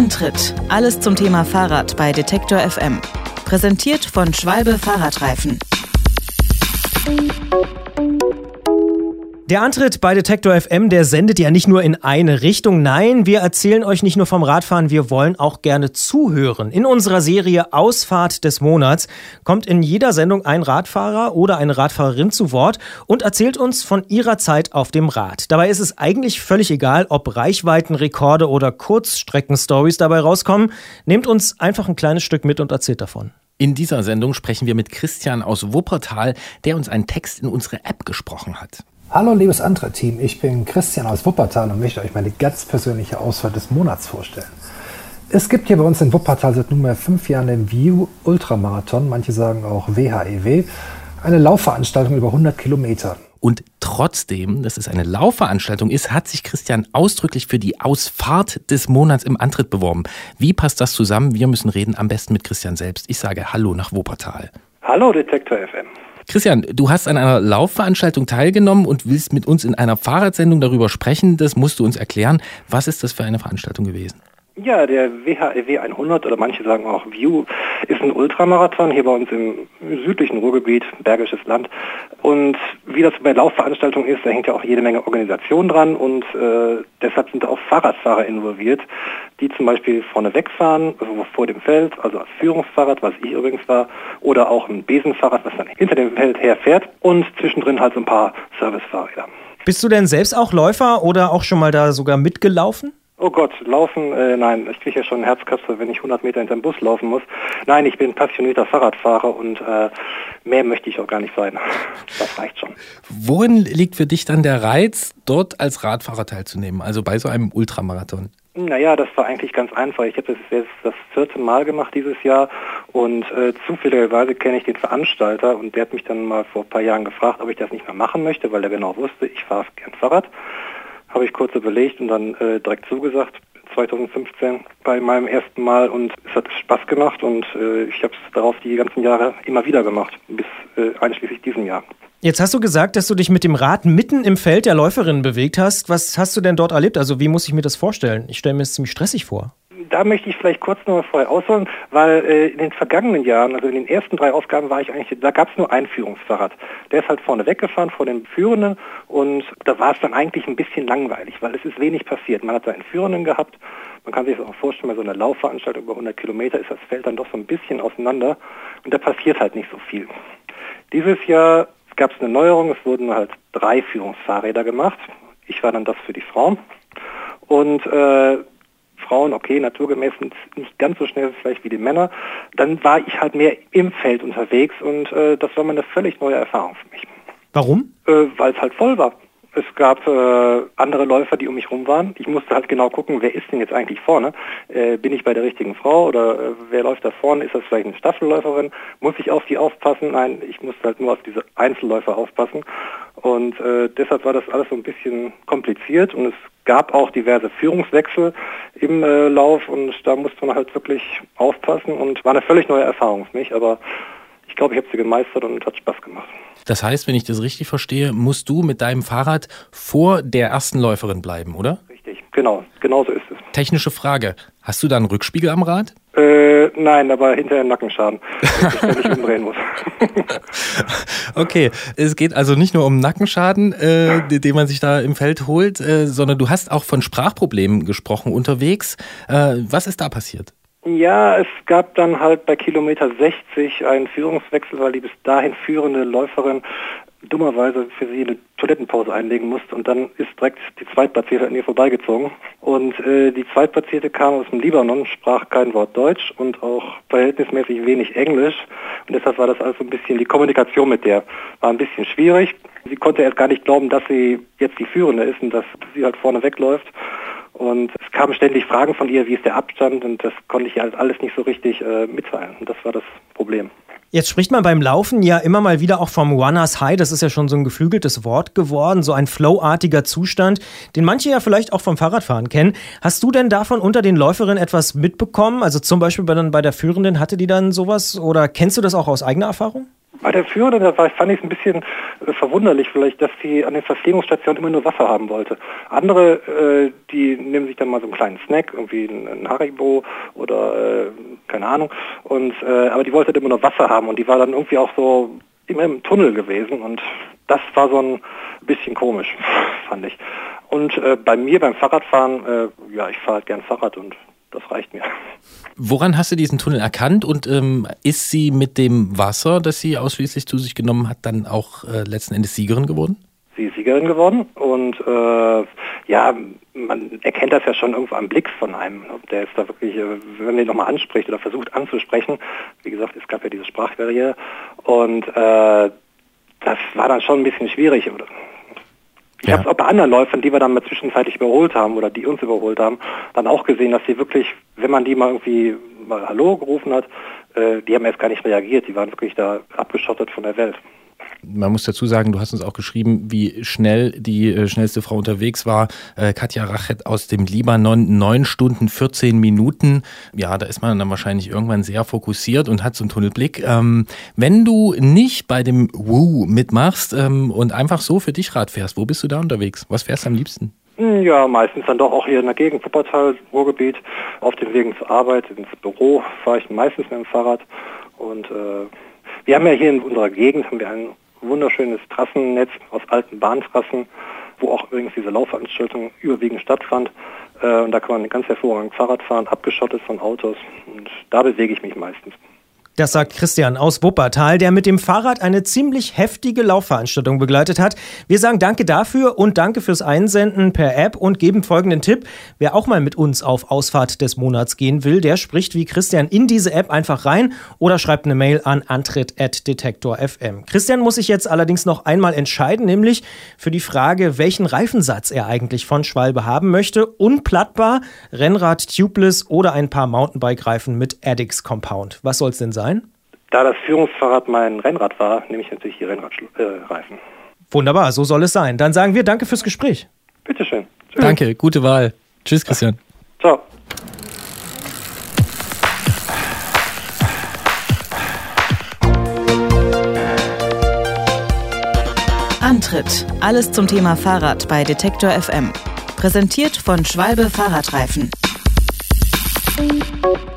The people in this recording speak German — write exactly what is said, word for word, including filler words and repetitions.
Antritt. Alles zum Thema Fahrrad bei Detektor F M. Präsentiert von Schwalbe Fahrradreifen. Der Antritt bei Detektor F M, der sendet ja nicht nur in eine Richtung. Nein, wir erzählen euch nicht nur vom Radfahren, wir wollen auch gerne zuhören. In unserer Serie Ausfahrt des Monats kommt in jeder Sendung ein Radfahrer oder eine Radfahrerin zu Wort und erzählt uns von ihrer Zeit auf dem Rad. Dabei ist es eigentlich völlig egal, ob Reichweitenrekorde oder Kurzstreckenstories dabei rauskommen. Nehmt uns einfach ein kleines Stück mit und erzählt davon. In dieser Sendung sprechen wir mit Christian aus Wuppertal, der uns einen Text in unsere App gesprochen hat. Hallo liebes Antritt-Team, ich bin Christian aus Wuppertal und möchte euch meine ganz persönliche Ausfahrt des Monats vorstellen. Es gibt hier bei uns in Wuppertal seit nunmehr fünf Jahren den View Ultramarathon, manche sagen auch W H E W, eine Laufveranstaltung über hundert Kilometer. Und trotzdem, dass es eine Laufveranstaltung ist, hat sich Christian ausdrücklich für die Ausfahrt des Monats im Antritt beworben. Wie passt das zusammen? Wir müssen reden, am besten mit Christian selbst. Ich sage Hallo nach Wuppertal. Hallo Detektor F M. Christian, du hast an einer Laufveranstaltung teilgenommen und willst mit uns in einer Fahrradsendung darüber sprechen. Das musst du uns erklären. Was ist das für eine Veranstaltung gewesen? Ja, der W H E W hundert oder manche sagen auch View ist ein Ultramarathon hier bei uns im südlichen Ruhrgebiet, Bergisches Land. Und wie das bei Laufveranstaltungen ist, da hängt ja auch jede Menge Organisation dran und äh, deshalb sind da auch Fahrradfahrer involviert, die zum Beispiel vorne wegfahren, also vor dem Feld, also als Führungsfahrrad, was ich übrigens war, oder auch ein Besenfahrrad, was dann hinter dem Feld herfährt und zwischendrin halt so ein paar Servicefahrräder. Bist du denn selbst auch Läufer oder auch schon mal da sogar mitgelaufen? Oh Gott, laufen, äh, nein, ich kriege ja schon Herzkasper, wenn ich hundert Meter hinterm Bus laufen muss. Nein, ich bin passionierter Fahrradfahrer und äh, mehr möchte ich auch gar nicht sein. Das reicht schon. Worin liegt für dich dann der Reiz, dort als Radfahrer teilzunehmen, also bei so einem Ultramarathon? Naja, das war eigentlich ganz einfach. Ich habe das jetzt das vierte Mal gemacht dieses Jahr und äh, zufälligerweise kenne ich den Veranstalter und der hat mich dann mal vor ein paar Jahren gefragt, ob ich das nicht mehr machen möchte, weil er genau wusste, ich fahre gern Fahrrad. Habe ich kurz überlegt und dann äh, direkt zugesagt, zwanzig fünfzehn bei meinem ersten Mal und es hat Spaß gemacht und äh, ich habe es darauf die ganzen Jahre immer wieder gemacht, bis äh, einschließlich diesem Jahr. Jetzt hast du gesagt, dass du dich mit dem Rad mitten im Feld der Läuferinnen bewegt hast. Was hast du denn dort erlebt? Also wie muss ich mir das vorstellen? Ich stelle mir es ziemlich stressig vor. Da möchte ich vielleicht kurz noch mal vorher ausholen, weil äh, in den vergangenen Jahren, also in den ersten drei Ausgaben war ich eigentlich, da gab es nur ein Führungsfahrrad. Der ist halt vorne weggefahren vor dem Führenden und da war es dann eigentlich ein bisschen langweilig, weil es ist wenig passiert. Man hat da einen Führenden gehabt, man kann sich das auch vorstellen, bei so einer Laufveranstaltung über hundert Kilometer ist das Feld dann doch so ein bisschen auseinander und da passiert halt nicht so viel. Dieses Jahr gab es eine Neuerung, es wurden halt drei Führungsfahrräder gemacht. Ich war dann das für die Frauen und äh, Frauen, okay, naturgemäß sind nicht ganz so schnell vielleicht wie die Männer. Dann war ich halt mehr im Feld unterwegs und äh, das war mal eine völlig neue Erfahrung für mich. Warum? Äh, weil es halt voll war. Es gab äh, andere Läufer, die um mich rum waren. Ich musste halt genau gucken, wer ist denn jetzt eigentlich vorne? Äh, bin ich bei der richtigen Frau oder äh, wer läuft da vorne? Ist das vielleicht eine Staffelläuferin? Muss ich auf die aufpassen? Nein, ich musste halt nur auf diese Einzelläufer aufpassen. Und äh, deshalb war das alles so ein bisschen kompliziert und es gab auch diverse Führungswechsel im äh, Lauf und da musste man halt wirklich aufpassen und war eine völlig neue Erfahrung für mich, aber ich glaube, ich habe sie gemeistert und hat Spaß gemacht. Das heißt, wenn ich das richtig verstehe, musst du mit deinem Fahrrad vor der ersten Läuferin bleiben, oder? Richtig, genau, genau so ist es. Technische Frage, hast du da einen Rückspiegel am Rad? Äh, nein, aber hinterher einen Nackenschaden, dass ich ständig umdrehen muss. Okay, es geht also nicht nur um Nackenschaden, äh, den man sich da im Feld holt, äh, sondern du hast auch von Sprachproblemen gesprochen unterwegs. Äh, was ist da passiert? Ja, es gab dann halt bei Kilometer sechzig einen Führungswechsel, weil die bis dahin führende Läuferin dummerweise für sie eine Toilettenpause einlegen musste und dann ist direkt die Zweitplatzierte an ihr vorbeigezogen. Und äh, die Zweitplatzierte kam aus dem Libanon, sprach kein Wort Deutsch und auch verhältnismäßig wenig Englisch. Und deshalb war das also ein bisschen, die Kommunikation mit der war ein bisschen schwierig. Sie konnte erst gar nicht glauben, dass sie jetzt die Führende ist und dass sie halt vorne wegläuft. Und es kamen ständig Fragen von ihr, wie ist der Abstand und das konnte ich ja alles nicht so richtig äh, mitteilen. Und das war das Problem. Jetzt spricht man beim Laufen ja immer mal wieder auch vom Runners High. Das ist ja schon so ein geflügeltes Wort geworden, so ein flowartiger Zustand, den manche ja vielleicht auch vom Fahrradfahren kennen. Hast du denn davon unter den Läuferinnen etwas mitbekommen? Also zum Beispiel bei, dann bei der Führenden, hatte die dann sowas oder kennst du das auch aus eigener Erfahrung? Bei der Führenden, da war, fand ich es ein bisschen äh, verwunderlich vielleicht, dass sie an den Verpflegungsstationen immer nur Wasser haben wollte. Andere, äh, die nehmen sich dann mal so einen kleinen Snack, irgendwie ein, ein Haribo oder äh, keine Ahnung, und äh, aber die wollte dann immer nur Wasser haben und die war dann irgendwie auch so immer im Tunnel gewesen und das war so ein bisschen komisch, fand ich. Und äh, bei mir beim Fahrradfahren, äh, ja, ich fahre halt gern Fahrrad und das reicht mir. Woran hast du diesen Tunnel erkannt und ähm, ist sie mit dem Wasser, das sie ausschließlich zu sich genommen hat, dann auch äh, letzten Endes Siegerin geworden? Sie ist Siegerin geworden und äh, ja, man erkennt das ja schon irgendwo am Blick von einem. Der ist da wirklich, wenn man den nochmal anspricht oder versucht anzusprechen, wie gesagt, es gab ja diese Sprachbarriere und äh, das war dann schon ein bisschen schwierig. Ich ja. habe es auch bei anderen Läufern, die wir dann mal zwischenzeitlich überholt haben oder die uns überholt haben, dann auch gesehen, dass sie wirklich, wenn man die mal irgendwie mal Hallo gerufen hat, äh, die haben erst gar nicht reagiert, die waren wirklich da abgeschottet von der Welt. Man muss dazu sagen, du hast uns auch geschrieben, wie schnell die äh, schnellste Frau unterwegs war. Äh, Katja Rachet aus dem Libanon, neun Stunden, vierzehn Minuten. Ja, da ist man dann wahrscheinlich irgendwann sehr fokussiert und hat so einen Tunnelblick. Ähm, wenn du nicht bei dem Woo mitmachst ähm, und einfach so für dich Rad fährst, wo bist du da unterwegs? Was fährst du am liebsten? Ja, meistens dann doch auch hier in der Gegend, Wuppertal, Ruhrgebiet. Auf den Wegen zur Arbeit, ins Büro fahre ich meistens mit dem Fahrrad. Und äh, wir haben ja hier in unserer Gegend haben wir ein wunderschönes Trassennetz aus alten Bahntrassen, wo auch übrigens diese Laufveranstaltung überwiegend stattfand. Äh, und da kann man ganz hervorragend Fahrrad fahren, abgeschottet von Autos. Und da bewege ich mich meistens. Das sagt Christian aus Wuppertal, der mit dem Fahrrad eine ziemlich heftige Laufveranstaltung begleitet hat. Wir sagen danke dafür und danke fürs Einsenden per App und geben folgenden Tipp. Wer auch mal mit uns auf Ausfahrt des Monats gehen will, der spricht wie Christian in diese App einfach rein oder schreibt eine Mail an antritt at detektor punkt f m. Christian muss sich jetzt allerdings noch einmal entscheiden, nämlich für die Frage, welchen Reifensatz er eigentlich von Schwalbe haben möchte. Unplattbar, Rennrad, Tubeless oder ein paar Mountainbike-Reifen mit Addix Compound. Was soll es denn sein? Da das Führungsfahrrad mein Rennrad war, nehme ich natürlich die Rennradreifen. Wunderbar, so soll es sein. Dann sagen wir danke fürs Gespräch. Bitteschön. Tschüss. Danke, gute Wahl. Tschüss, Christian. Ciao. Antritt. Alles zum Thema Fahrrad bei Detektor F M. Präsentiert von Schwalbe Fahrradreifen.